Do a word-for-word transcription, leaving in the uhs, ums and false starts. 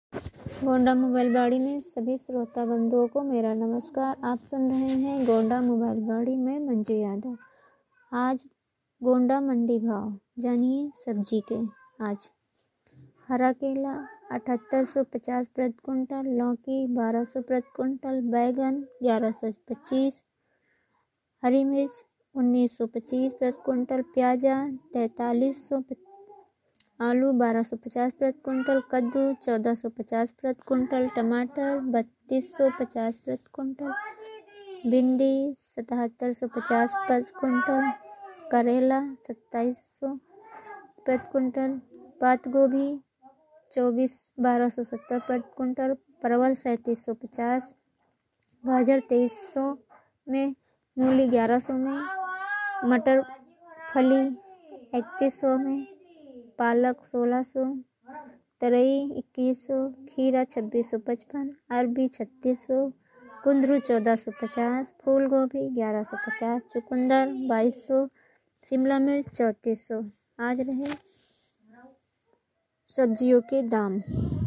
Gonda mobile गाड़ी में सभी श्रोता बंधुओं को मेरा नमस्कार। आप सुन रहे हैं गोंडा मोबाइल गाड़ी में मंजू यादव। आज गोंडा मंडी भाव जानिए सब्जी के। आज हरा केला अठहत्तर सौ पचास प्रति कुंटल, लौकी बारह सौ प्रति कुंटल, बैगन ग्यारह सौ पच्चीस, हरी मिर्च उन्नीस सौ पच्चीस प्रति कुंटल, प्याजा तैंतालीस सौ, आलू बारह सौ पचास प्रति कुंटल, कद्दू चौदह सौ पचास प्रति कुंटल, टमाटर बत्तीस सौ पचास प्रति कुंटल, भिंडी सतहत्तर सौ पचास प्रति कुंटल, करेला सत्ताईस सौ प्रति कुंटल, पात गोभी चौबीस बारह सौ सत्तर प्रति कुंटल, परवल सैंतीस सौ पचास, गाजर तेईस सौ में, मूली ग्यारह सौ में, मटर फली इकतीस सौ में, पालक सोलह सौ, तरई इक्कीस सौ, खीरा छब्बीस सौ पचपन, अरबी छत्तीस सौ, कुंदरू चौदह सौ पचास, फूल गोभी ग्यारह सौ पचास, चुकंदर बाईस सौ, शिमला मिर्च चौंतीस सौ। आज रहे सब्जियों के दाम।